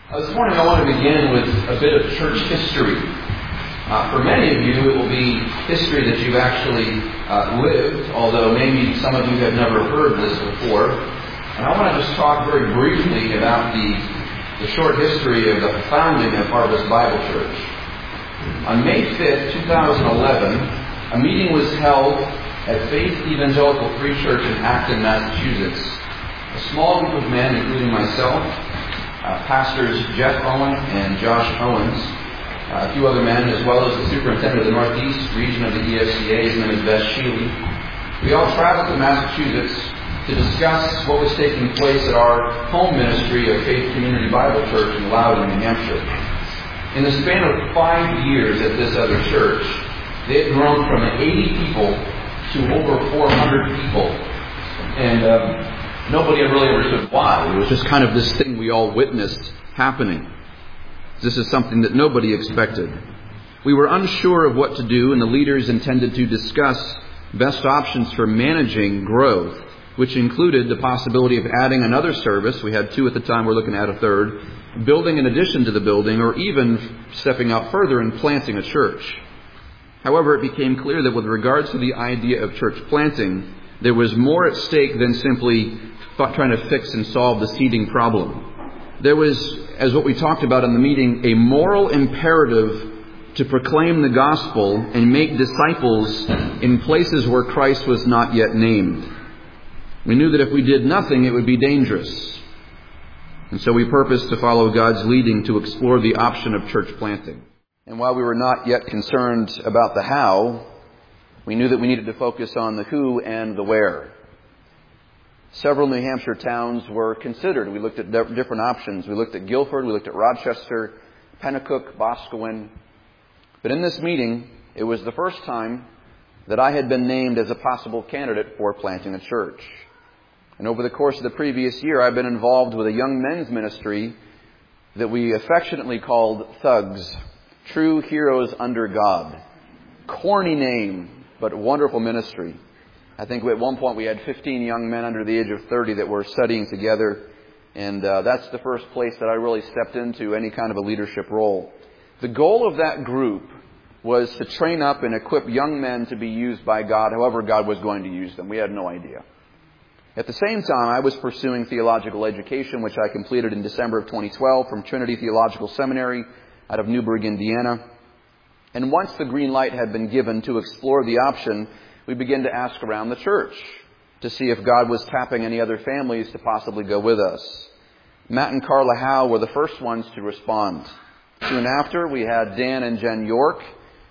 This morning I want to begin with a bit of church history. For many of you, it will be history that you've actually lived, although maybe some of you have never heard this before. And I want to just talk very briefly about the short history of the founding of Harvest Bible Church. On May 5th, 2011, a meeting was held at Faith Evangelical Free Church in Acton, Massachusetts. A small group of men, including myself, Pastors Jeff Owen and Josh Owens, a few other men, as well as the superintendent of the Northeast region of the EFCA, his name is Beth Sheely. We all traveled to Massachusetts to discuss what was taking place at our home ministry of Faith Community Bible Church in Loudon, New Hampshire. In the span of 5 years at this other church, they had grown from 80 people to over 400 people. And nobody had really understood why. It was just kind of this thing we all witnessed happening. This is something that nobody expected. We were unsure of what to do, and the leaders intended to discuss best options for managing growth, which included the possibility of adding another service. We had 2 at the time, we're looking at a third, building in addition to the building, or even stepping out further and planting a church. However, it became clear that with regards to the idea of church planting, there was more at stake than simply trying to fix and solve the seeding problem. There was, as what we talked about in the meeting, a moral imperative to proclaim the gospel and make disciples in places where Christ was not yet named. We knew that if we did nothing, it would be dangerous. And so we purposed to follow God's leading to explore the option of church planting. And while we were not yet concerned about the how, we knew that we needed to focus on the who and the where. Several New Hampshire towns were considered. We looked at different options. We looked at Guilford, we looked at Rochester, Pennacook, Boscawen. But in this meeting, it was the first time that I had been named as a possible candidate for planting a church. And over the course of the previous year, I've been involved with a young men's ministry that we affectionately called Thugs, True Heroes Under God. Corny name, but wonderful ministry. I think at one point we had 15 young men under the age of 30 that were studying together. And that's the first place that I really stepped into any kind of a leadership role. The goal of that group was to train up and equip young men to be used by God, however God was going to use them. We had no idea. At the same time, I was pursuing theological education, which I completed in December of 2012 from Trinity Theological Seminary out of Newburgh, Indiana. And once the green light had been given to explore the option, we began to ask around the church to see if God was tapping any other families to possibly go with us. Matt and Carla Howe were the first ones to respond. Soon after, we had Dan and Jen York,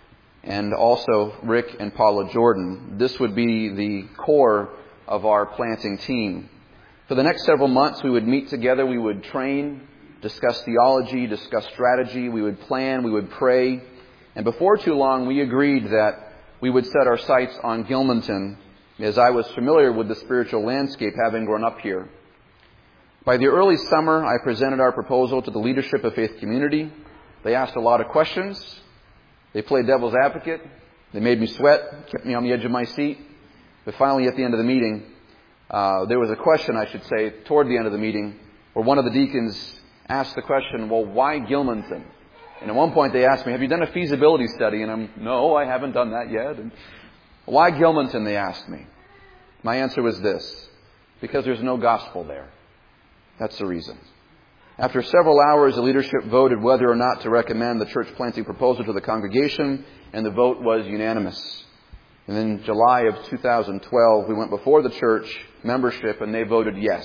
and also Rick and Paula Jordan. This would be the core of our planting team. For the next several months, we would meet together, we would train, discuss theology, discuss strategy, we would plan, we would pray. And before too long, we agreed that we would set our sights on Gilmanton, as I was familiar with the spiritual landscape having grown up here. By the early summer, I presented our proposal to the leadership of Faith Community. They asked a lot of questions. They played devil's advocate. They made me sweat, kept me on the edge of my seat. But finally, at the end of the meeting, there was a question, I should say, toward the end of the meeting, where one of the deacons asked the question, well, why Gilmanton? And at one point they asked me, have you done a feasibility study? And no, I haven't done that yet. And why Gilmanton, they asked me. My answer was this: because there's no gospel there. That's the reason. After several hours, the leadership voted whether or not to recommend the church planting proposal to the congregation, and the vote was unanimous. And in July of 2012, we went before the church membership, and they voted yes.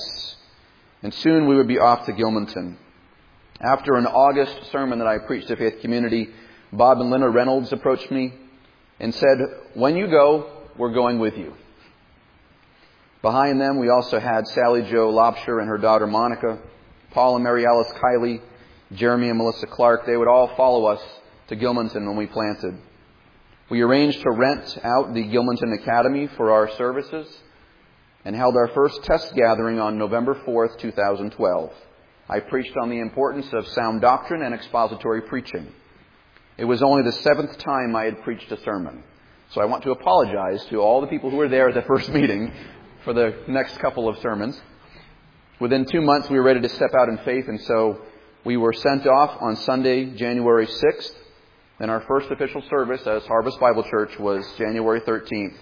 And soon we would be off to Gilmanton. After an August sermon that I preached to Faith Community, Bob and Linda Reynolds approached me and said, when you go, we're going with you. Behind them, we also had Sally Jo Lobsher and her daughter Monica, Paul and Mary Alice Kiley, Jeremy and Melissa Clark. They would all follow us to Gilmanton when we planted. We arranged to rent out the Gilmanton Academy for our services and held our first test gathering on November 4th, 2012. I preached on the importance of sound doctrine and expository preaching. It was only the 7th time I had preached a sermon. So I want to apologize to all the people who were there at the first meeting for the next couple of sermons. Within 2 months, we were ready to step out in faith, and so We were sent off on Sunday, January 6th. And our first official service as Harvest Bible Church was January 13th,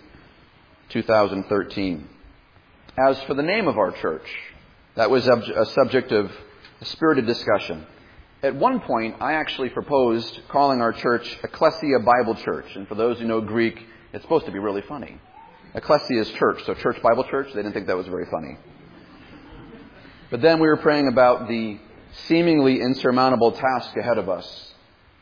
2013. As for the name of our church, that was a subject of a spirited discussion. At one point, I actually proposed calling our church Ecclesia Bible Church. And for those who know Greek, it's supposed to be really funny. Ecclesia is church, so church Bible church, they didn't think that was very funny. But then we were praying about the seemingly insurmountable task ahead of us.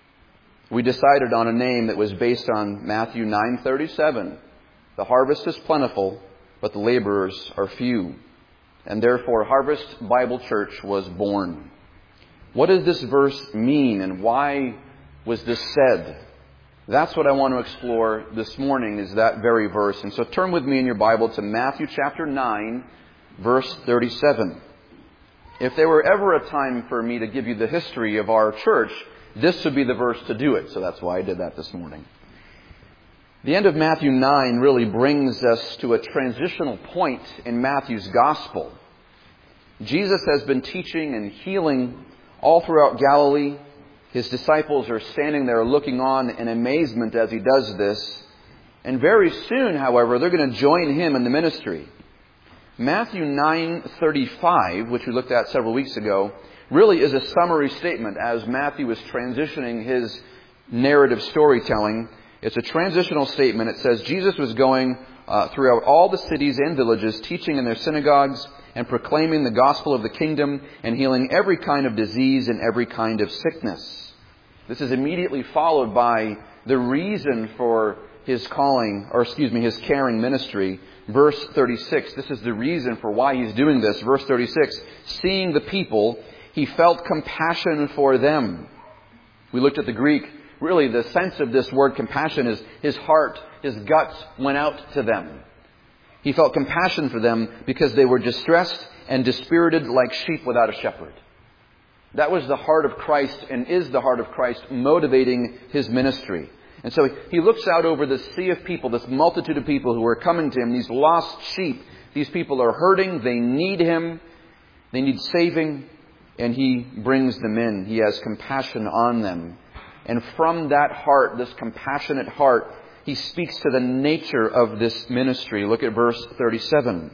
We decided on a name that was based on Matthew 9:37. The harvest is plentiful, but the laborers are few. And therefore, Harvest Bible Church was born. What does this verse mean, and why was this said? That's what I want to explore this morning, is that very verse. And so turn with me in your Bible to Matthew chapter 9, verse 37. If there were ever a time for me to give you the history of our church, this would be the verse to do it. So that's why I did that this morning. The end of Matthew 9 really brings us to a transitional point in Matthew's gospel. Jesus has been teaching and healing all throughout Galilee. His disciples are standing there looking on in amazement as he does this. And very soon, however, they're going to join him in the ministry. Matthew 9:35, which we looked at several weeks ago, really is a summary statement as Matthew is transitioning his narrative storytelling. It's a transitional statement. It says, Jesus was going throughout all the cities and villages, teaching in their synagogues and proclaiming the gospel of the kingdom and healing every kind of disease and every kind of sickness. This is immediately followed by the reason for his his caring ministry. Verse 36, this is the reason for why he's doing this. Verse 36, seeing the people, he felt compassion for them. We looked at the Greek. Really, the sense of this word compassion is his heart, his guts went out to them. He felt compassion for them because they were distressed and dispirited like sheep without a shepherd. That was the heart of Christ and is the heart of Christ motivating his ministry. And so he looks out over this sea of people, this multitude of people who are coming to him, these lost sheep. These people are hurting. They need him. They need saving. And he brings them in. He has compassion on them. And from that heart, this compassionate heart, he speaks to the nature of this ministry. Look at verse 37.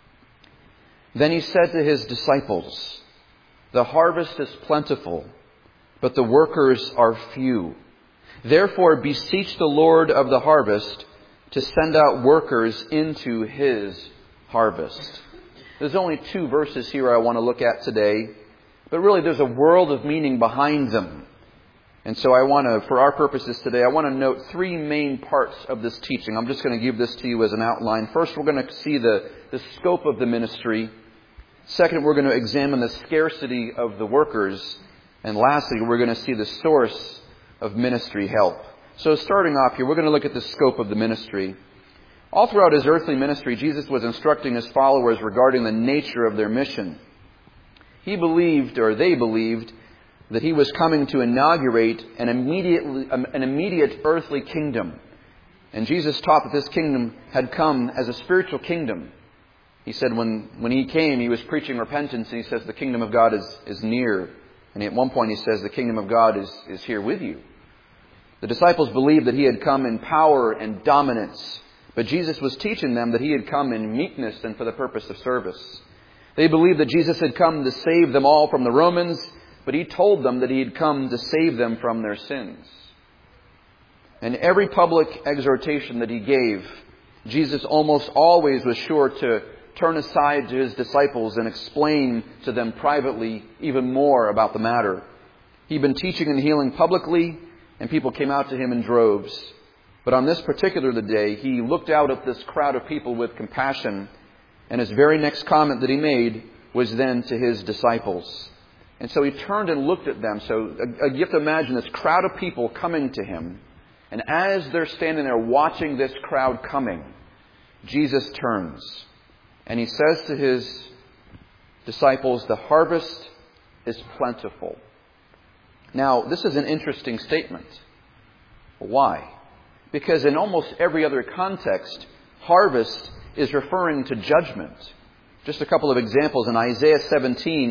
Then he said to his disciples, the harvest is plentiful, but the workers are few. Therefore, beseech the Lord of the harvest to send out workers into his harvest. There's only 2 verses here I want to look at today, but really there's a world of meaning behind them. And so for our purposes today, I want to note 3 main parts of this teaching. I'm just going to give this to you as an outline. First, we're going to see the scope of the ministry. Second, we're going to examine the scarcity of the workers. And lastly, we're going to see the source of ministry help. So starting off here, we're going to look at the scope of the ministry. All throughout his earthly ministry, Jesus was instructing his followers regarding the nature of their mission. They believed, that he was coming to inaugurate an immediate earthly kingdom. And Jesus taught that this kingdom had come as a spiritual kingdom. He said when he came, he was preaching repentance, and he says the kingdom of God is near. And at one point he says the kingdom of God is here with you. The disciples believed that he had come in power and dominance. But Jesus was teaching them that he had come in meekness and for the purpose of service. They believed that Jesus had come to save them all from the Romans, but he told them that he had come to save them from their sins. And every public exhortation that he gave, Jesus almost always was sure to turn aside to his disciples and explain to them privately even more about the matter. He'd been teaching and healing publicly, and people came out to him in droves. But on this particular day, he looked out at this crowd of people with compassion, and his very next comment that he made was then to his disciples. And so he turned and looked at them. So you have to imagine this crowd of people coming to him. And as they're standing there watching this crowd coming, Jesus turns and he says to his disciples, the harvest is plentiful. Now, this is an interesting statement. Why? Because in almost every other context, harvest is referring to judgment. Just a couple of examples. In Isaiah 17,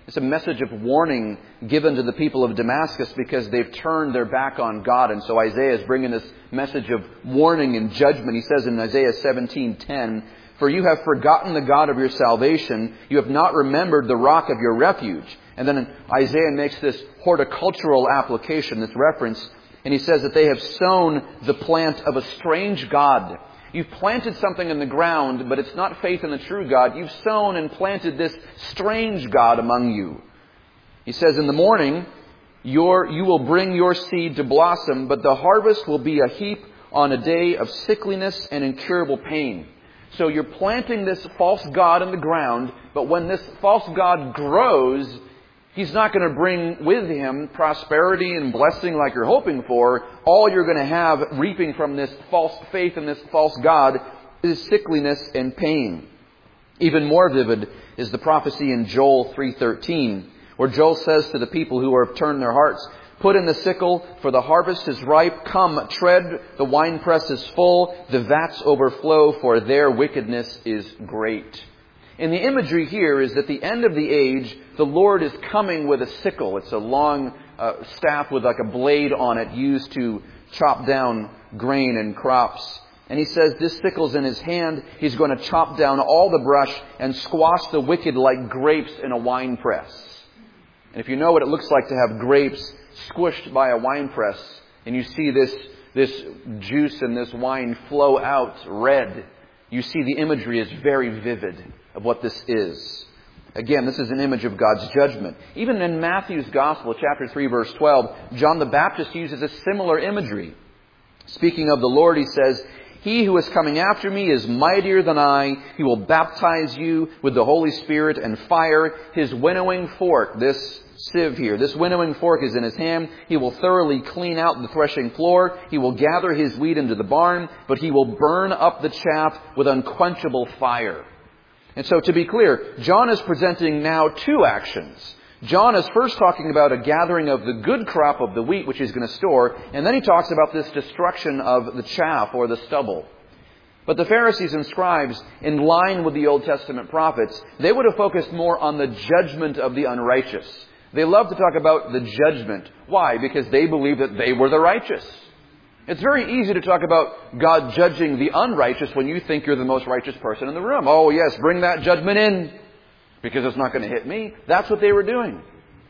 It's a message of warning given to the people of Damascus because they've turned their back on God. And so Isaiah is bringing this message of warning and judgment. He says in Isaiah 17:10, "For you have forgotten the God of your salvation. You have not remembered the rock of your refuge." And then Isaiah makes this horticultural application, this reference, and he says that they have sown the plant of a strange God. You've planted something in the ground, but it's not faith in the true God. You've sown and planted this strange God among you. He says, "In the morning, you will bring your seed to blossom, but the harvest will be a heap on a day of sickliness and incurable pain." So you're planting this false god in the ground, but when this false god grows, he's not going to bring with him prosperity and blessing like you're hoping for. All you're going to have reaping from this false faith in this false god is sickliness and pain. Even more vivid is the prophecy in Joel 3:13, where Joel says to the people who have turned their hearts, "Put in the sickle, for the harvest is ripe. Come, tread, the winepress is full, the vats overflow, for their wickedness is great." And the imagery here is that at the end of the age, the Lord is coming with a sickle. It's a long staff with like a blade on it used to chop down grain and crops. And he says this sickle's in his hand. He's going to chop down all the brush and squash the wicked like grapes in a wine press. And if you know what it looks like to have grapes squished by a wine press, and you see this juice and this wine flow out red, you see the imagery is very vivid of what this is. Again, this is an image of God's judgment. Even in Matthew's Gospel, chapter 3, verse 12, John the Baptist uses a similar imagery. Speaking of the Lord, he says, "He who is coming after me is mightier than I. He will baptize you with the Holy Spirit and fire. His winnowing fork," this sieve here, "this winnowing fork is in his hand. He will thoroughly clean out the threshing floor. He will gather his wheat into the barn, but he will burn up the chaff with unquenchable fire." And so to be clear, John is presenting now two actions. John is first talking about a gathering of the good crop of the wheat, which he's going to store, and then he talks about this destruction of the chaff or the stubble. But the Pharisees and scribes, in line with the Old Testament prophets, they would have focused more on the judgment of the unrighteous. They love to talk about the judgment. Why? Because they believe that they were the righteous. It's very easy to talk about God judging the unrighteous when you think you're the most righteous person in the room. "Oh yes, bring that judgment in, because it's not going to hit me." That's what they were doing.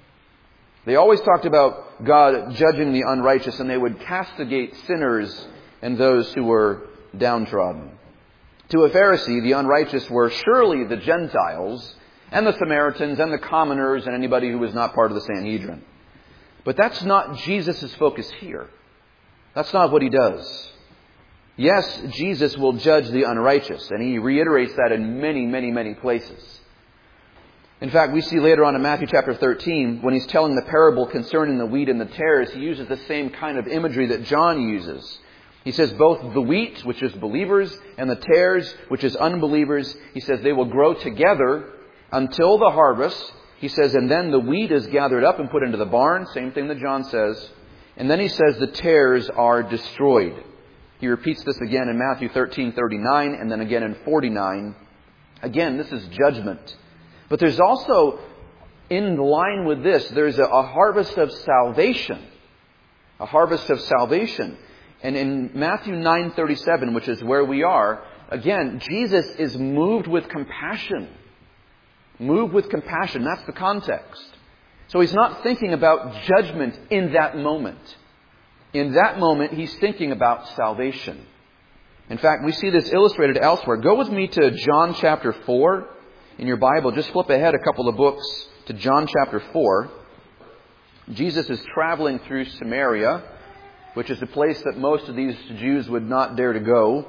They always talked about God judging the unrighteous, and they would castigate sinners and those who were downtrodden. To a Pharisee, the unrighteous were surely the Gentiles and the Samaritans and the commoners and anybody who was not part of the Sanhedrin. But that's not Jesus' focus here. That's not what he does. Yes, Jesus will judge the unrighteous, and he reiterates that in many, many, many places. In fact, we see later on in Matthew chapter 13, when he's telling the parable concerning the wheat and the tares, he uses the same kind of imagery that John uses. He says both the wheat, which is believers, and the tares, which is unbelievers, he says they will grow together until the harvest. He says, and then the wheat is gathered up and put into the barn. Same thing that John says. And then he says the tares are destroyed. He repeats this again in Matthew 13:39 and then again in 49. Again, this is judgment. But there's also, in line with this, there's a harvest of salvation. A harvest of salvation. And in Matthew 9:37, which is where we are, again, Jesus is moved with compassion. Moved with compassion. That's the context. So he's not thinking about judgment in that moment. In that moment, he's thinking about salvation. In fact, we see this illustrated elsewhere. Go with me to John chapter 4 in your Bible. Just flip ahead a couple of books to John chapter 4. Jesus is traveling through Samaria, which is a place that most of these Jews would not dare to go.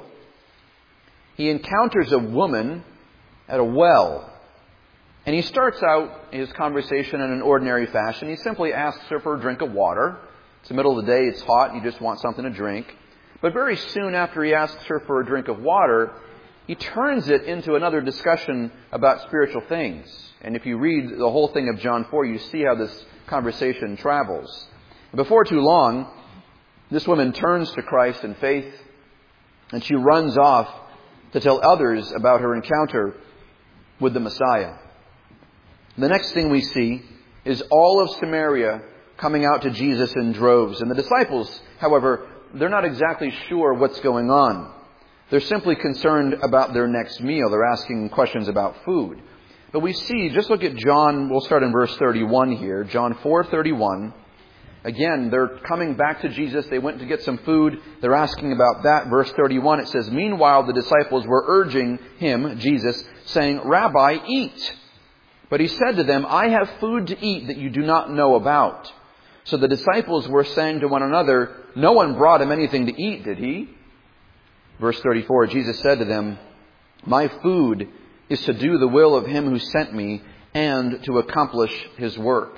He encounters a woman at a well. And he starts out his conversation in an ordinary fashion. He simply asks her for a drink of water. It's the middle of the day, it's hot, you just want something to drink. But very soon after he asks her for a drink of water, he turns it into another discussion about spiritual things. And if you read the whole thing of John 4, you see how this conversation travels. Before too long, this woman turns to Christ in faith, and she runs off to tell others about her encounter with the Messiah. The next thing we see is all of Samaria coming out to Jesus in droves. And the disciples, however, they're not exactly sure what's going on. They're simply concerned about their next meal. They're asking questions about food. But we see, just look at John, we'll start in verse 31 here, John 4:31. Again, they're coming back to Jesus. They went to get some food. They're asking about that. Verse 31, it says, "Meanwhile, the disciples were urging him," Jesus, saying, "Rabbi, eat." But he said to them, "I have food to eat that you do not know about." So the disciples were saying to one another, "No one brought him anything to eat, did he?" Verse 34, Jesus said to them, "My food is to do the will of him who sent me and to accomplish his work.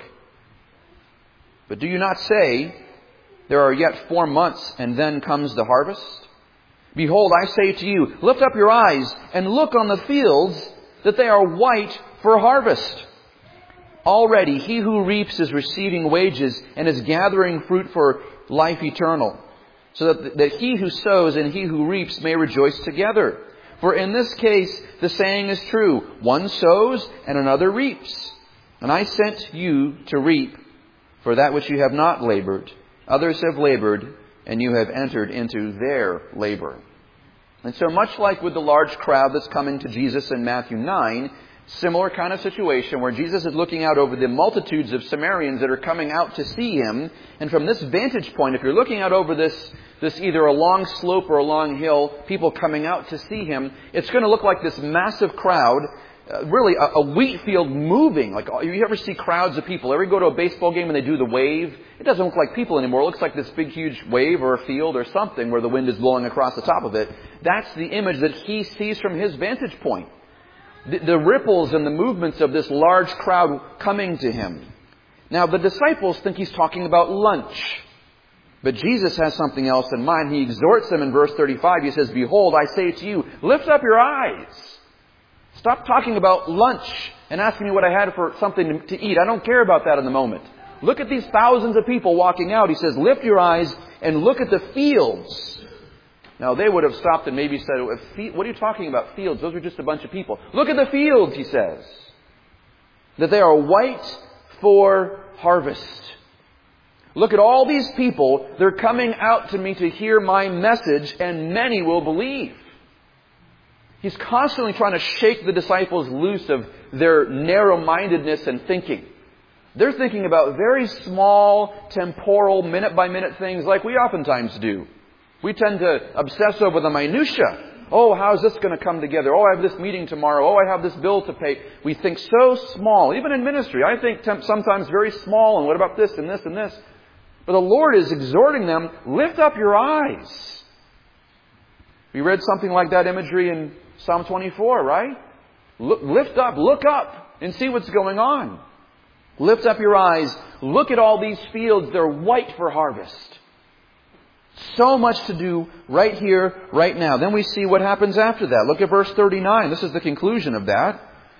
But do you not say, 'There are yet 4 months, and then comes the harvest'? Behold, I say to you, lift up your eyes and look on the fields, that they are white for harvest. Already he who reaps is receiving wages and is gathering fruit for life eternal, so that he who sows and he who reaps may rejoice together. For in this case the saying is true, one sows and another reaps. And I sent you to reap for that which you have not labored. Others have labored, and you have entered into their labor." And so much like with the large crowd that's coming to Jesus in Matthew 9, similar kind of situation where Jesus is looking out over the multitudes of Samaritans that are coming out to see him. And from this vantage point, if you're looking out over this either a long slope or a long hill, people coming out to see him, it's going to look like this massive crowd, really a wheat field moving. Like, you ever see crowds of people? Ever go to a baseball game and they do the wave? It doesn't look like people anymore. It looks like this big, huge wave or a field or something where the wind is blowing across the top of it. That's the image that he sees from his vantage point. The ripples and the movements of this large crowd coming to him. Now, the disciples think he's talking about lunch. But Jesus has something else in mind. He exhorts them in verse 35. He says, "Behold, I say to you, lift up your eyes. Stop talking about lunch and asking me what I had for something to eat. I don't care about that in the moment. Look at these thousands of people walking out." He says, "Lift your eyes and look at the fields." Now, they would have stopped and maybe said, "What are you talking about, fields? Those are just a bunch of people." Look at the fields, he says, that they are white for harvest. Look at all these people. They're coming out to me to hear my message, and many will believe. He's constantly trying to shake the disciples loose of their narrow-mindedness and thinking. They're thinking about very small, temporal, minute-by-minute things like we oftentimes do. We tend to obsess over the minutia. Oh, how's this going to come together? Oh, I have this meeting tomorrow. Oh, I have this bill to pay. We think so small. Even in ministry, I think sometimes very small. And what about this and this and this? But the Lord is exhorting them, lift up your eyes. We read something like that imagery in Psalm 24, right? Lift up, look up, and see what's going on. Lift up your eyes. Look at all these fields. They're white for harvest. So much to do right here, right now. Then we see what happens after that. Look at verse 39. This is the conclusion of that.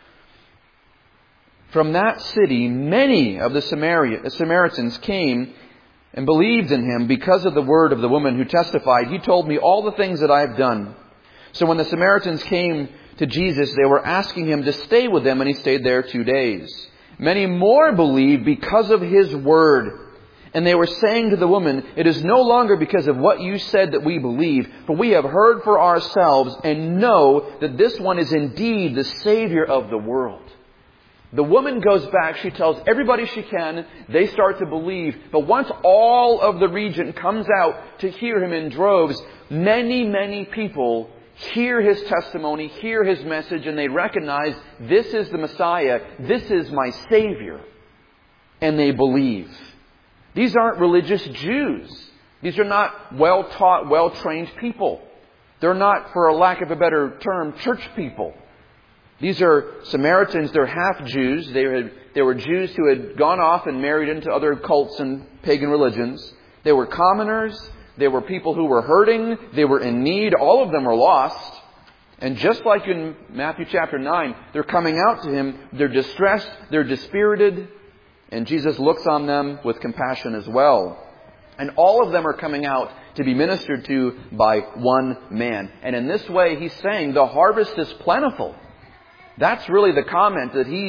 From that city, many of the Samaritans came and believed in him because of the word of the woman who testified, "He told me all the things that I have done." So when the Samaritans came to Jesus, they were asking him to stay with them, and he stayed there 2 days. Many more believed because of his word. And they were saying to the woman, "It is no longer because of what you said that we believe, for we have heard for ourselves and know that this one is indeed the Savior of the world." The woman goes back. She tells everybody she can. They start to believe. But once all of the region comes out to hear him in droves, many, many people hear his testimony, hear his message, and they recognize this is the Messiah. This is my Savior. And they believe. These aren't religious Jews. These are not well-taught, well-trained people. They're not, for a lack of a better term, church people. These are Samaritans. They're half Jews. They were Jews who had gone off and married into other cults and pagan religions. They were commoners. They were people who were hurting. They were in need. All of them were lost. And just like in Matthew chapter 9, they're coming out to him. They're distressed. They're dispirited. And Jesus looks on them with compassion as well. And all of them are coming out to be ministered to by one man. And in this way, he's saying the harvest is plentiful. That's really the comment that he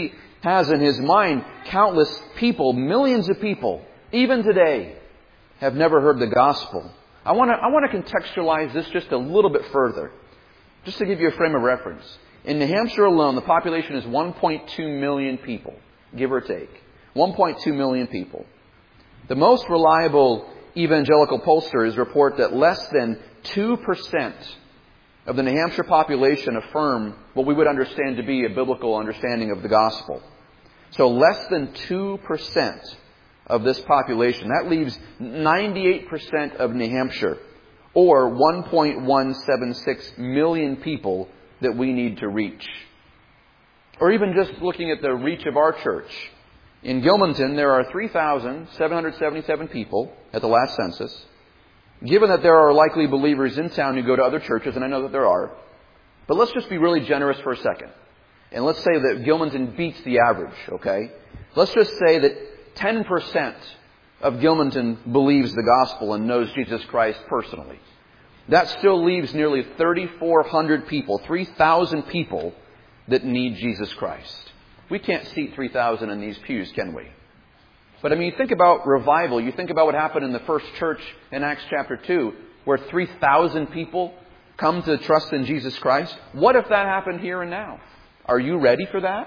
has in his mind countless people, millions of people, even today, have never heard the gospel. I want to contextualize this just a little bit further, just to give you a frame of reference. In New Hampshire alone, the population is 1.2 million people, give or take. 1.2 million people. The most reliable evangelical pollsters report that less than 2% of the New Hampshire population affirm what we would understand to be a biblical understanding of the gospel. So less than 2% of this population. That leaves 98% of New Hampshire, or 1.176 million people that we need to reach. Or even just looking at the reach of our church. In Gilmanton, there are 3,777 people at the last census. Given that there are likely believers in town who go to other churches, and I know that there are, but let's just be really generous for a second. And let's say that Gilmanton beats the average, okay? Let's just say that 10% of Gilmanton believes the gospel and knows Jesus Christ personally. That still leaves nearly 3,400 people, 3,000 people that need Jesus Christ. We can't seat 3,000 in these pews, can we? But I mean, you think about revival. You think about what happened in the first church in Acts chapter 2, where 3,000 people come to trust in Jesus Christ. What if that happened here and now? Are you ready for that?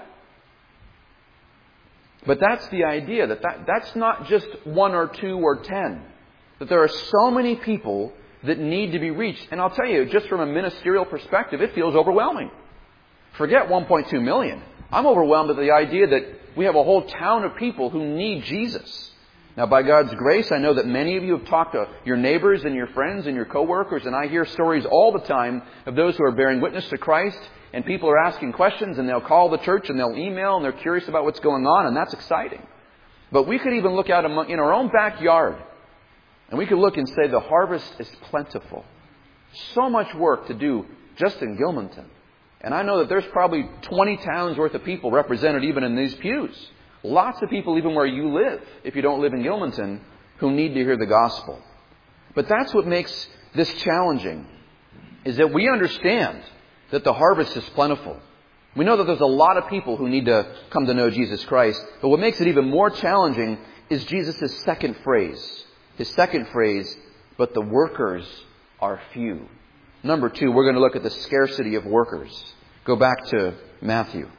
But that's the idea, that's not just 1 or 2 or 10. That there are so many people that need to be reached. And I'll tell you, just from a ministerial perspective, it feels overwhelming. Forget 1.2 million. I'm overwhelmed at the idea that we have a whole town of people who need Jesus. Now, by God's grace, I know that many of you have talked to your neighbors and your friends and your coworkers, and I hear stories all the time of those who are bearing witness to Christ, and people are asking questions, and they'll call the church, and they'll email, and they're curious about what's going on, and that's exciting. But we could even look out in our own backyard, and we could look and say the harvest is plentiful. So much work to do just in Gilmanton. And I know that there's probably 20 towns worth of people represented even in these pews. Lots of people even where you live, if you don't live in Gilmanton, who need to hear the gospel. But that's what makes this challenging, is that we understand that the harvest is plentiful. We know that there's a lot of people who need to come to know Jesus Christ. But what makes it even more challenging is Jesus' second phrase. His second phrase, but the workers are few. Number 2, we're going to look at the scarcity of workers. Go back to Matthew.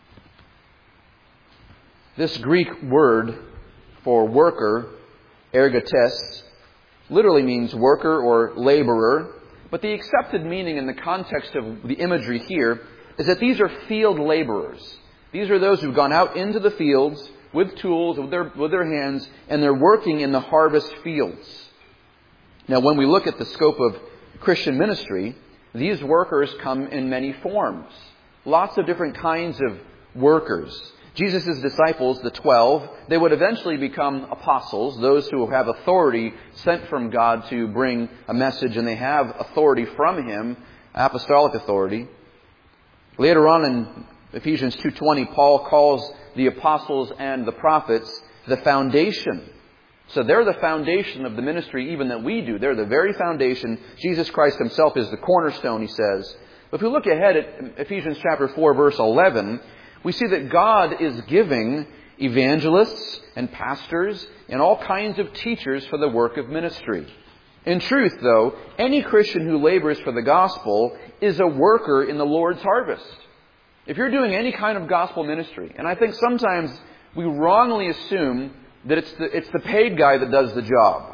This Greek word for worker, ergotes, literally means worker or laborer. But the accepted meaning in the context of the imagery here is that these are field laborers. These are those who've gone out into the fields with tools, with their hands, and they're working in the harvest fields. Now, when we look at the scope of Christian ministry, these workers come in many forms. Lots of different kinds of workers. Jesus' disciples, the 12, they would eventually become apostles, those who have authority sent from God to bring a message, and they have authority from Him, apostolic authority. Later on in Ephesians 2:20, Paul calls the apostles and the prophets the foundation. So they're the foundation of the ministry even that we do. They're the very foundation. Jesus Christ Himself is the cornerstone, he says. But if we look ahead at Ephesians chapter 4, verse 11, we see that God is giving evangelists and pastors and all kinds of teachers for the work of ministry. In truth, though, any Christian who labors for the gospel is a worker in the Lord's harvest. If you're doing any kind of gospel ministry, and I think sometimes we wrongly assume that it's the paid guy that does the job.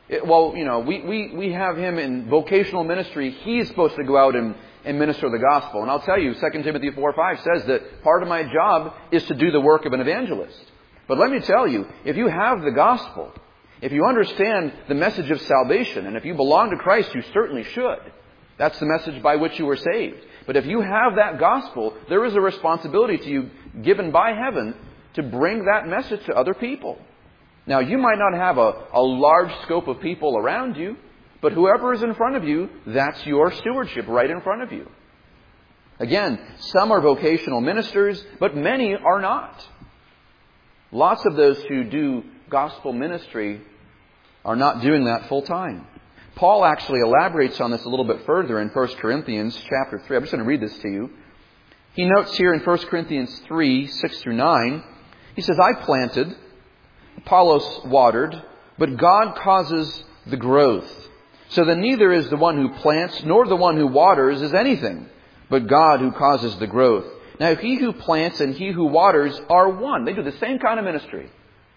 We have him in vocational ministry. He's supposed to go out and minister the gospel. And I'll tell you, 2 Timothy 4:5 says that part of my job is to do the work of an evangelist. But let me tell you, if you have the gospel, if you understand the message of salvation, and if you belong to Christ, you certainly should. That's the message by which you were saved. But if you have that gospel, there is a responsibility to you given by heaven to bring that message to other people. Now, you might not have a large scope of people around you, but whoever is in front of you, that's your stewardship right in front of you. Again, some are vocational ministers, but many are not. Lots of those who do gospel ministry are not doing that full time. Paul actually elaborates on this a little bit further in 1 Corinthians chapter 3. I'm just going to read this to you. He notes here in 1 Corinthians 3, 6 through 9, he says, I planted, Apollos watered, but God causes the growth. So then neither is the one who plants nor the one who waters is anything, but God who causes the growth. Now he who plants and he who waters are one. They do the same kind of ministry.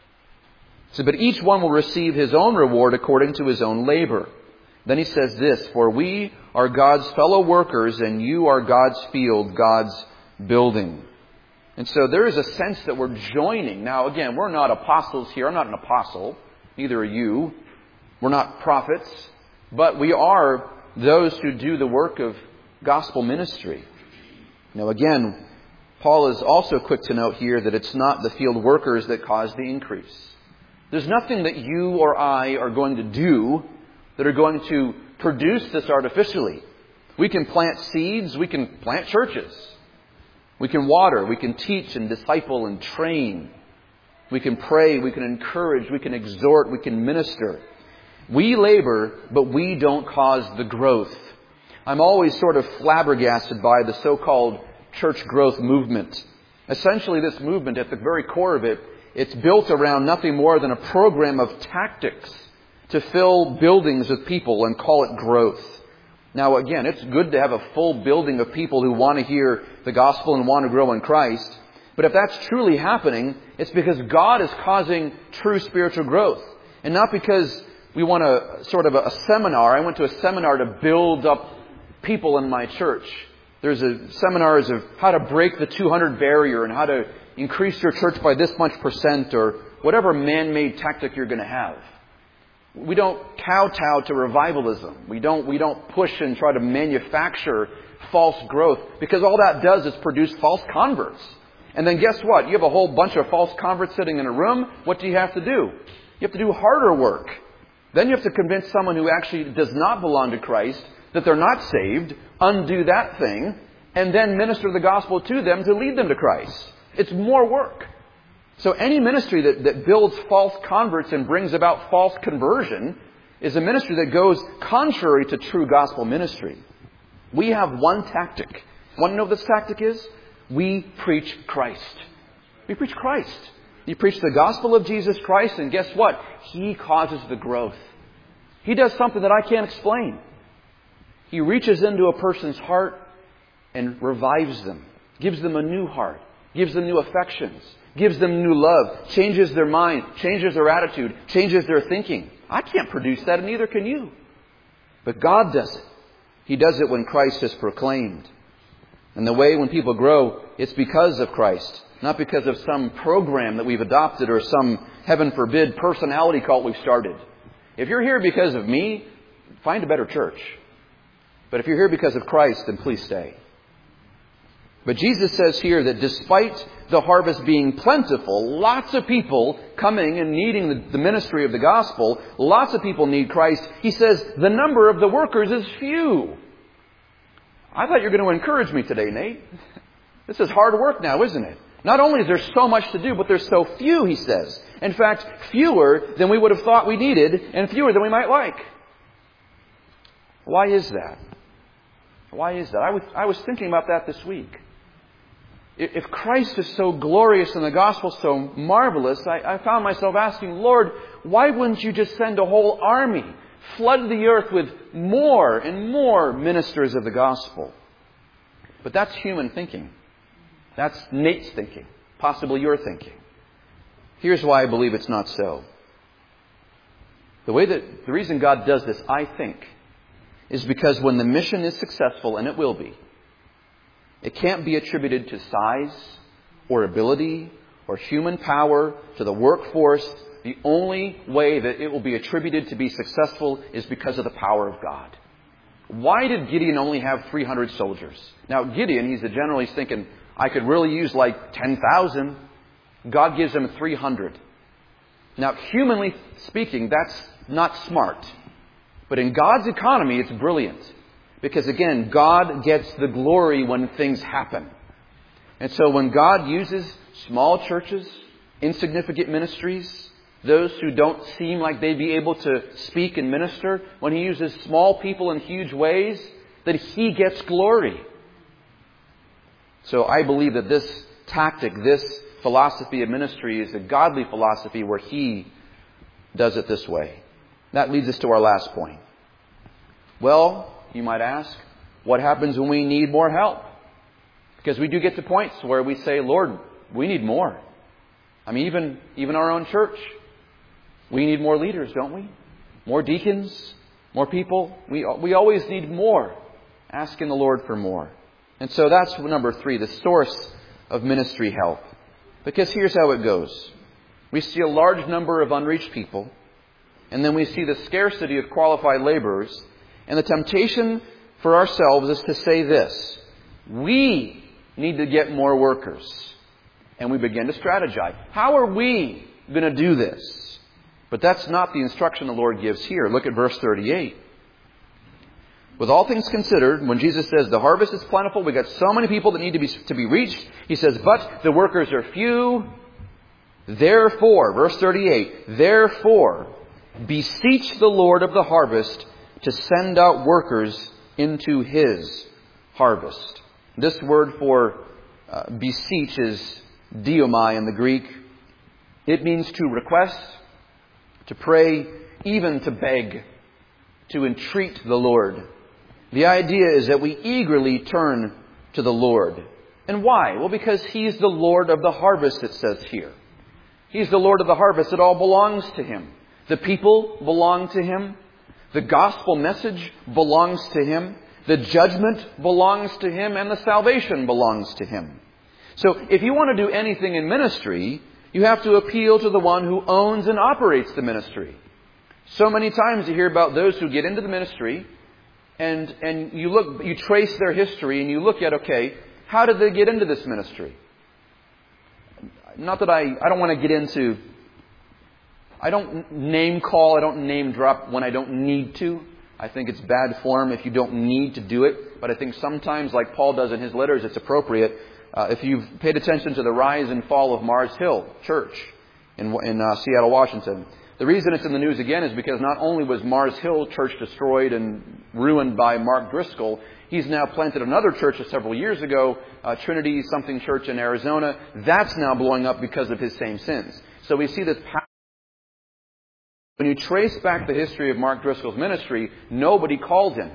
So, but each one will receive his own reward according to his own labor. Then he says this, for we are God's fellow workers and you are God's field, God's building. And so there is a sense that we're joining. Now again, we're not apostles here. I'm not an apostle. Neither are you. We're not prophets. But we are those who do the work of gospel ministry. Now again, Paul is also quick to note here that it's not the field workers that cause the increase. There's nothing that you or I are going to do that are going to produce this artificially. We can plant seeds. We can plant churches. We can water. We can teach and disciple and train. We can pray. We can encourage. We can exhort. We can minister. We labor, but we don't cause the growth. I'm always sort of flabbergasted by the so-called church growth movement. Essentially, this movement, at the very core of it, it's built around nothing more than a program of tactics to fill buildings with people and call it growth. Now again, it's good to have a full building of people who want to hear the gospel and want to grow in Christ. But if that's truly happening, it's because God is causing true spiritual growth. And not because we want a sort of a seminar. I went to a seminar to build up people in my church. There's a seminars of how to break the 200 barrier and how to increase your church by this much percent or whatever man-made tactic you're going to have. We don't kowtow to revivalism. We don't push and try to manufacture false growth, because all that does is produce false converts. And then guess what? You have a whole bunch of false converts sitting in a room. What do you have to do? You have to do harder work. Then you have to convince someone who actually does not belong to Christ that they're not saved, undo that thing, and then minister the gospel to them to lead them to Christ. It's more work. So any ministry that builds false converts and brings about false conversion is a ministry that goes contrary to true gospel ministry. We have one tactic. Want to know what this tactic is? We preach Christ. We preach Christ. You preach the gospel of Jesus Christ, and guess what? He causes the growth. He does something that I can't explain. He reaches into a person's heart and revives them, gives them a new heart, gives them new affections, gives them new love, changes their mind, changes their attitude, changes their thinking. I can't produce that, and neither can you. But God does it. He does it when Christ is proclaimed. And the way when people grow, it's because of Christ, not because of some program that we've adopted or some, heaven forbid, personality cult we've started. If you're here because of me, find a better church. But if you're here because of Christ, then please stay. But Jesus says here that despite the harvest being plentiful, lots of people coming and needing the ministry of the gospel, lots of people need Christ. He says the number of the workers is few. I thought you were going to encourage me today, Nate. This is hard work now, isn't it? Not only is there so much to do, but there's so few, he says. In fact, fewer than we would have thought we needed and fewer than we might like. Why is that? Why is that? I was thinking about that this week. If Christ is so glorious and the gospel so marvelous, I found myself asking, Lord, why wouldn't you just send a whole army, flood the earth with more and more ministers of the gospel? But that's human thinking. That's Nate's thinking, possibly your thinking. Here's why I believe it's not so. The reason God does this, I think, is because when the mission is successful, and it will be, it can't be attributed to size or ability or human power, to the workforce. The only way that it will be attributed to be successful is because of the power of God. Why did Gideon only have 300 soldiers? Now, Gideon, he's the general, he's thinking, I could really use like 10,000. God gives him 300. Now, humanly speaking, that's not smart. But in God's economy, it's brilliant. Because again, God gets the glory when things happen. And so when God uses small churches, insignificant ministries, those who don't seem like they'd be able to speak and minister, when He uses small people in huge ways, that He gets glory. So I believe that this tactic, this philosophy of ministry is a godly philosophy where He does it this way. That leads us to our last point. Well, you might ask, what happens when we need more help? Because we do get to points where we say, Lord, we need more. I mean, even our own church, we need more leaders, don't we? More deacons, more people. We always need more. Asking the Lord for more. And so that's number 3, the source of ministry help. Because here's how it goes. We see a large number of unreached people, and then we see the scarcity of qualified laborers, and the temptation for ourselves is to say this: we need to get more workers. And we begin to strategize. How are we going to do this? But that's not the instruction the Lord gives here. Look at verse 38. With all things considered, when Jesus says the harvest is plentiful, we've got so many people that need to be reached, He says, but the workers are few. Therefore, verse 38, therefore, beseech the Lord of the harvest to send out workers into His harvest. This word for beseech is diomai in the Greek. It means to request, to pray, even to beg, to entreat the Lord. The idea is that we eagerly turn to the Lord. And why? Well, because He's the Lord of the harvest, it says here. He's the Lord of the harvest. It all belongs to Him. The people belong to Him. The gospel message belongs to Him. The judgment belongs to Him. And the salvation belongs to Him. So if you want to do anything in ministry, you have to appeal to the one who owns and operates the ministry. So many times you hear about those who get into the ministry, and you trace their history and you look at, okay, how did they get into this ministry? Not that I don't want to get into, I don't name call, I don't name drop when I don't need to. I think it's bad form if you don't need to do it. But I think sometimes, like Paul does in his letters, it's appropriate. If you've paid attention to the rise and fall of Mars Hill Church in Seattle, Washington, the reason it's in the news again is because not only was Mars Hill Church destroyed and ruined by Mark Driscoll, he's now planted another church several years ago, Trinity something church in Arizona. That's now blowing up because of his same sins. So we see this power. When you trace back the history of Mark Driscoll's ministry, nobody called him.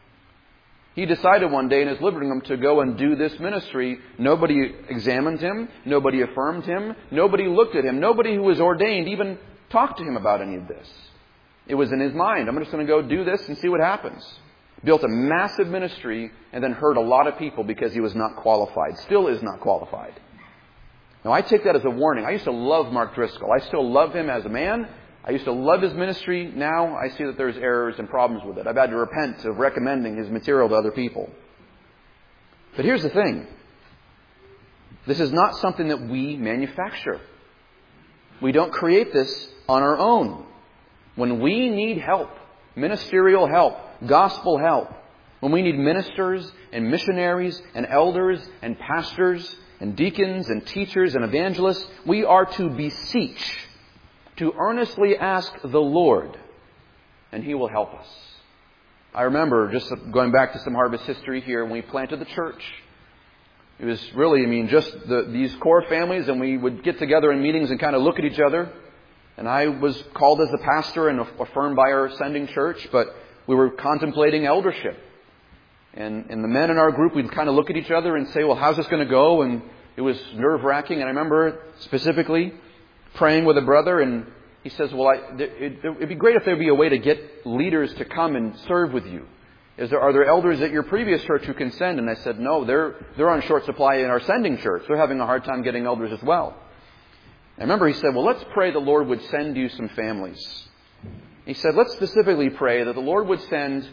He decided one day in his living room to go and do this ministry. Nobody examined him. Nobody affirmed him. Nobody looked at him. Nobody who was ordained even talked to him about any of this. It was in his mind. I'm just going to go do this and see what happens. Built a massive ministry and then hurt a lot of people because he was not qualified. Still is not qualified. Now I take that as a warning. I used to love Mark Driscoll. I still love him as a man. I used to love his ministry. Now I see that there's errors and problems with it. I've had to repent of recommending his material to other people. But here's the thing. This is not something that we manufacture. We don't create this on our own. When we need help, ministerial help, gospel help, when we need ministers and missionaries and elders and pastors and deacons and teachers and evangelists, we are to beseech, to earnestly ask the Lord, and He will help us. I remember, just going back to some harvest history here, when we planted the church, it was really, just these core families, and we would get together in meetings and kind of look at each other. And I was called as the pastor and affirmed by our sending church, but we were contemplating eldership. And the men in our group, we'd kind of look at each other and say, well, how's this going to go? And it was nerve-wracking. And I remember specifically praying with a brother, and he says, well, it'd be great if there'd be a way to get leaders to come and serve with you. Are there elders at your previous church who can send? And I said, no, they're on short supply in our sending church. They're having a hard time getting elders as well. I remember he said, well, let's pray the Lord would send you some families. He said, let's specifically pray that the Lord would send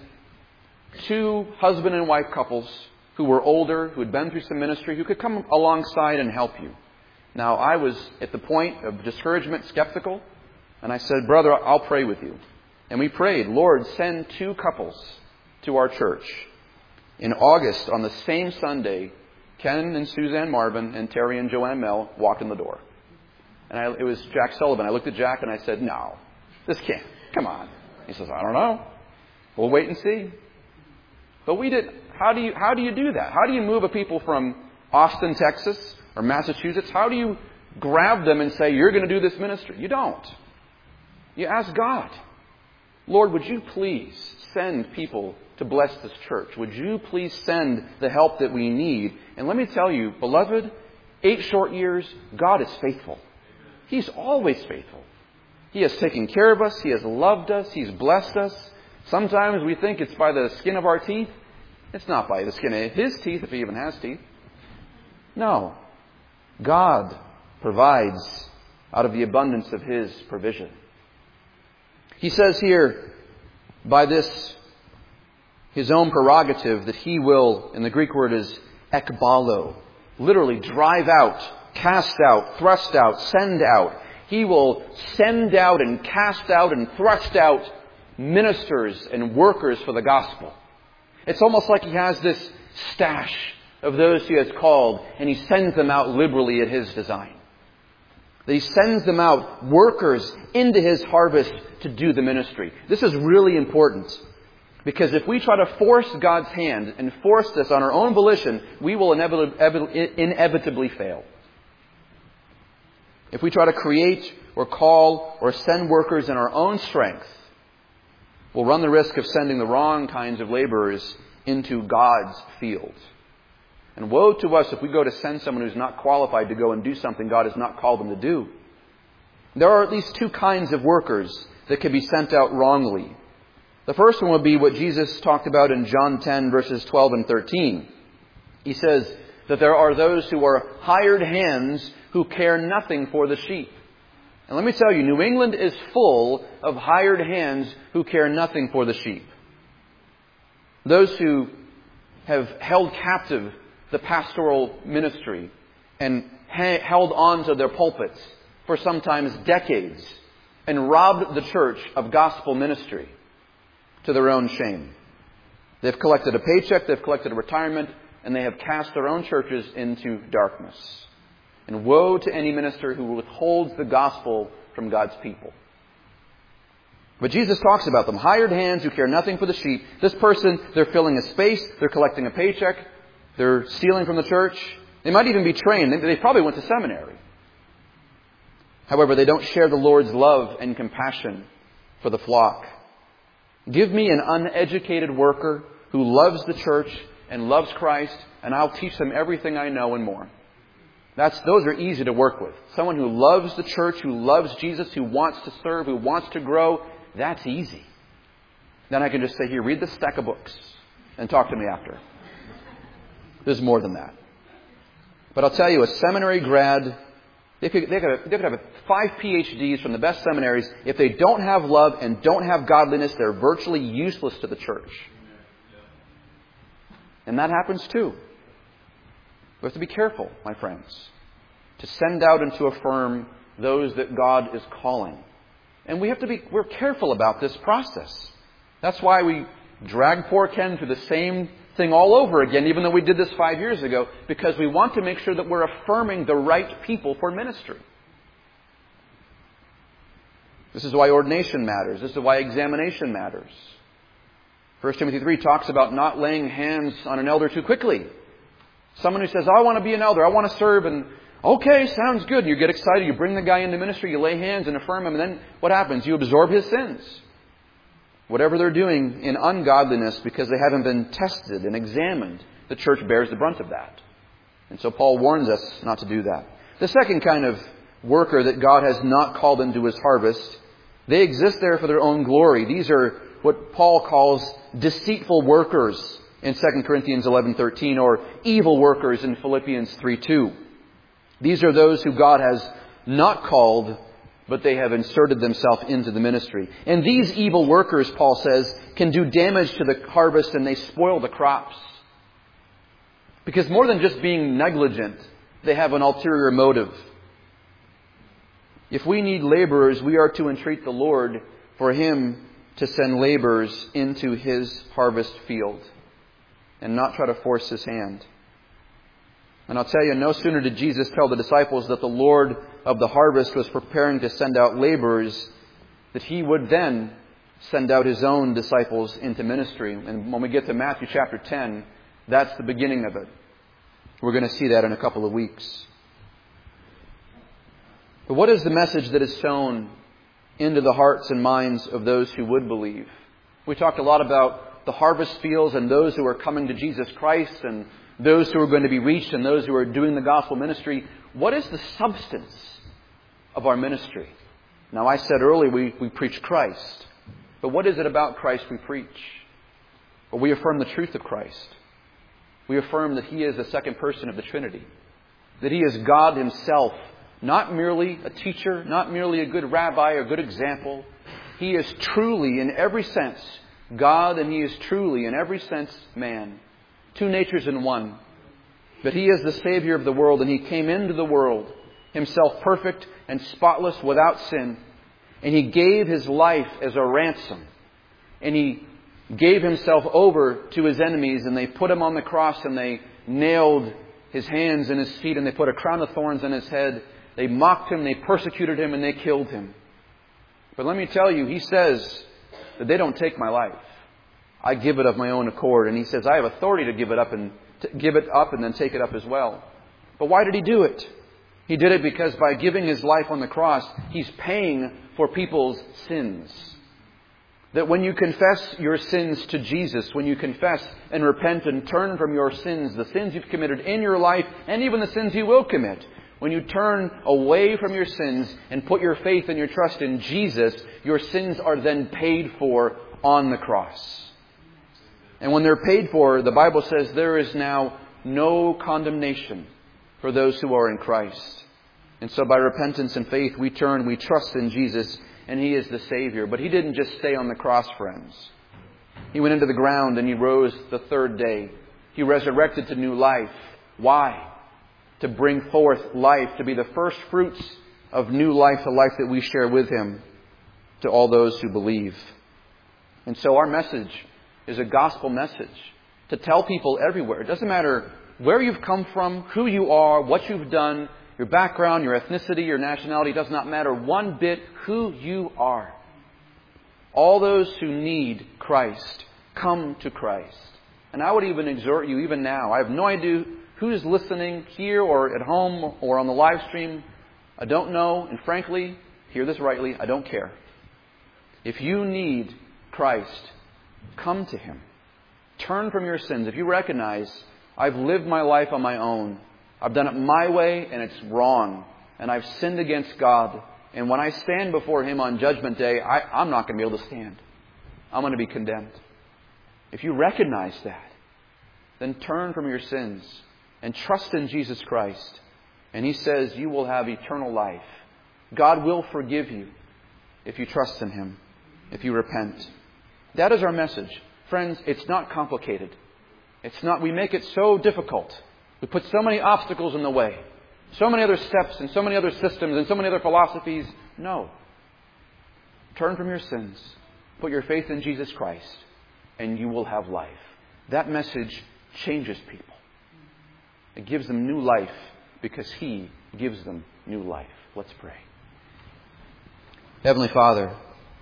2 husband and wife couples who were older, who had been through some ministry, who could come alongside and help you. Now, I was at the point of discouragement, skeptical, and I said, brother, I'll pray with you. And we prayed, Lord, send 2 couples to our church. In August, on the same Sunday, Ken and Suzanne Marvin and Terry and Joanne Mell walked in the door. And it was Jack Sullivan. I looked at Jack and I said, no, this can't. Come on. He says, I don't know. We'll wait and see. But we did. How do you do that? How do you move a people from Austin, Texas, or Massachusetts, how do you grab them and say, you're going to do this ministry? You don't. You ask God, Lord, would you please send people to bless this church? Would you please send the help that we need? And let me tell you, beloved, 8 short years, God is faithful. He's always faithful. He has taken care of us. He has loved us. He's blessed us. Sometimes we think it's by the skin of our teeth. It's not by the skin of His teeth, if He even has teeth. No. God provides out of the abundance of His provision. He says here, by this, His own prerogative, that He will, and the Greek word is ekbalo, literally drive out, cast out, thrust out, send out. He will send out and cast out and thrust out ministers and workers for the gospel. It's almost like He has this stash of those He has called, and He sends them out liberally at His design. That He sends them out, workers, into His harvest to do the ministry. This is really important, because if we try to force God's hand and force this on our own volition, we will inevitably fail. If we try to create or call or send workers in our own strength, we'll run the risk of sending the wrong kinds of laborers into God's field. And woe to us if we go to send someone who's not qualified to go and do something God has not called them to do. There are at least 2 kinds of workers that can be sent out wrongly. The first one would be what Jesus talked about in John 10, verses 12 and 13. He says that there are those who are hired hands who care nothing for the sheep. And let me tell you, New England is full of hired hands who care nothing for the sheep. Those who have held captive the pastoral ministry and held on to their pulpits for sometimes decades and robbed the church of gospel ministry to their own shame. They've collected a paycheck, they've collected a retirement, and they have cast their own churches into darkness. And woe to any minister who withholds the gospel from God's people. But Jesus talks about them. Hired hands who care nothing for the sheep. This person, they're filling a space. They're collecting a paycheck. They're stealing from the church. They might even be trained. They probably went to seminary. However, they don't share the Lord's love and compassion for the flock. Give me an uneducated worker who loves the church and loves Christ, and I'll teach them everything I know and more. Those are easy to work with. Someone who loves the church, who loves Jesus, who wants to serve, who wants to grow, that's easy. Then I can just say, here, read this stack of books and talk to me after. There's more than that. But I'll tell you, a seminary grad, they could have 5 PhDs from the best seminaries. If they don't have love and don't have godliness, they're virtually useless to the church. And that happens too. We have to be careful, my friends, to send out and to affirm those that God is calling. And we're careful about this process. That's why we drag poor Ken through the same thing all over again, even though we did this 5 years ago, because we want to make sure that we're affirming the right people for ministry. This is why ordination matters. This is why examination matters. 1 Timothy 3 talks about not laying hands on an elder too quickly. Someone who says, I want to be an elder, I want to serve, and okay, sounds good. You get excited, you bring the guy into ministry, you lay hands and affirm him, and then what happens? You absorb his sins. Whatever they're doing in ungodliness because they haven't been tested and examined, the church bears the brunt of that. And so Paul warns us not to do that. The second kind of worker that God has not called into His harvest, they exist there for their own glory. These are what Paul calls deceitful workers in 2 Corinthians 11:13, or evil workers in Philippians 3:2. These are those who God has not called, but they have inserted themselves into the ministry. And these evil workers, Paul says, can do damage to the harvest and they spoil the crops. Because more than just being negligent, they have an ulterior motive. If we need laborers, we are to entreat the Lord for Him to send laborers into His harvest field and not try to force His hand. And I'll tell you, no sooner did Jesus tell the disciples that the Lord of the harvest was preparing to send out laborers, that He would then send out His own disciples into ministry. And when we get to Matthew chapter 10, that's the beginning of it. We're going to see that in a couple of weeks. But what is the message that is sown into the hearts and minds of those who would believe? We talked a lot about the harvest fields and those who are coming to Jesus Christ and those who are going to be reached and those who are doing the gospel ministry. What is the substance of our ministry? Now, I said earlier we preach Christ. But what is it about Christ we preach? Well, we affirm the truth of Christ. We affirm that He is the second person of the Trinity. That He is God Himself. Not merely a teacher, not merely a good rabbi or good example. He is truly, in every sense, God, and He is truly, in every sense, man. Two natures in one. But He is the Savior of the world, and He came into the world, Himself perfect and spotless without sin. And He gave His life as a ransom. And He gave Himself over to His enemies, and they put Him on the cross, and they nailed His hands and His feet, and they put a crown of thorns on His head. They mocked Him, they persecuted Him, and they killed Him. But let me tell you, He says that they don't take my life. I give it of my own accord. And He says, I have authority to give it up and then take it up as well. But why did He do it? He did it because by giving His life on the cross, He's paying for people's sins. That when you confess your sins to Jesus, when you confess and repent and turn from your sins, the sins you've committed in your life and even the sins you will commit, when you turn away from your sins and put your faith and your trust in Jesus, your sins are then paid for on the cross. And when they're paid for, the Bible says there is now no condemnation for those who are in Christ. And so by repentance and faith, we turn, we trust in Jesus, and He is the Savior. But He didn't just stay on the cross, friends. He went into the ground and He rose the third day. He resurrected to new life. Why? To bring forth life, to be the first fruits of new life, the life that we share with Him, to all those who believe. And so our message is a gospel message to tell people everywhere. It doesn't matter where you've come from, who you are, what you've done, your background, your ethnicity, your nationality. It does not matter one bit who you are. All those who need Christ, come to Christ. And I would even exhort you, even now, I have no idea who's listening here or at home or on the live stream. I don't know, and frankly, hear this rightly, I don't care. If you need Christ, come to Him. Turn from your sins. If you recognize, I've lived my life on my own, I've done it my way and it's wrong, and I've sinned against God, and when I stand before Him on Judgment Day, I'm not going to be able to stand. I'm going to be condemned. If you recognize that, then turn from your sins and trust in Jesus Christ. And He says you will have eternal life. God will forgive you if you trust in Him, if you repent. That is our message. Friends, it's not complicated. It's not, we make it so difficult. We put so many obstacles in the way. So many other steps and so many other systems and so many other philosophies. No. Turn from your sins. Put your faith in Jesus Christ. And you will have life. That message changes people. It gives them new life because He gives them new life. Let's pray. Heavenly Father,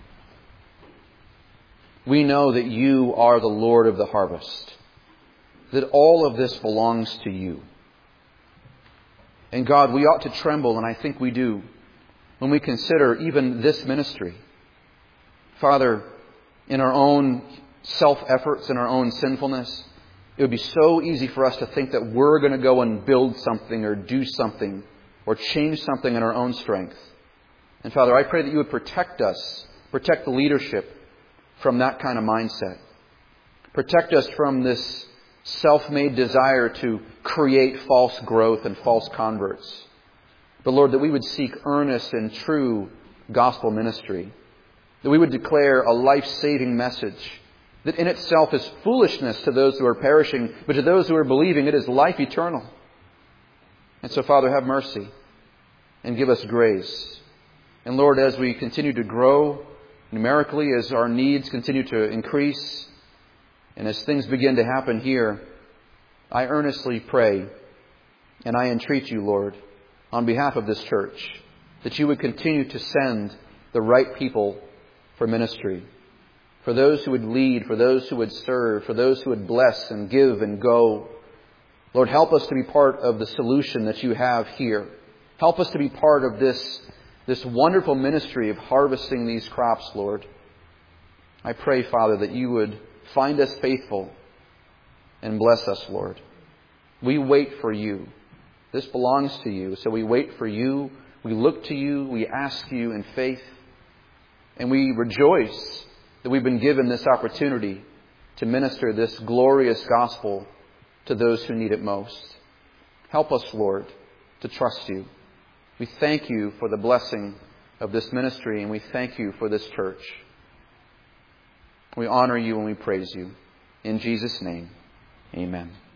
we know that You are the Lord of the harvest. That all of this belongs to You. And God, we ought to tremble, and I think we do, when we consider even this ministry. Father, in our own self-efforts, in our own sinfulness, it would be so easy for us to think that we're going to go and build something or do something or change something in our own strength. And Father, I pray that You would protect us, protect the leadership from that kind of mindset. Protect us from this self-made desire to create false growth and false converts. But Lord, that we would seek earnest and true gospel ministry. That we would declare a life-saving message that in itself is foolishness to those who are perishing, but to those who are believing it is life eternal. And so, Father, have mercy and give us grace. And Lord, as we continue to grow numerically, as our needs continue to increase, and as things begin to happen here, I earnestly pray and I entreat You, Lord, on behalf of this church, that You would continue to send the right people for ministry, for those who would lead, for those who would serve, for those who would bless and give and go. Lord, help us to be part of the solution that you have here. Help us to be part of this wonderful ministry of harvesting these crops, Lord. I pray, Father, that you would find us faithful and bless us, Lord. We wait for you. This belongs to you, so we wait for you. We look to you. We ask you in faith. And we rejoice that we've been given this opportunity to minister this glorious gospel to those who need it most. Help us, Lord, to trust you. We thank you for the blessing of this ministry, and we thank you for this church. We honor you and we praise you. In Jesus' name, amen.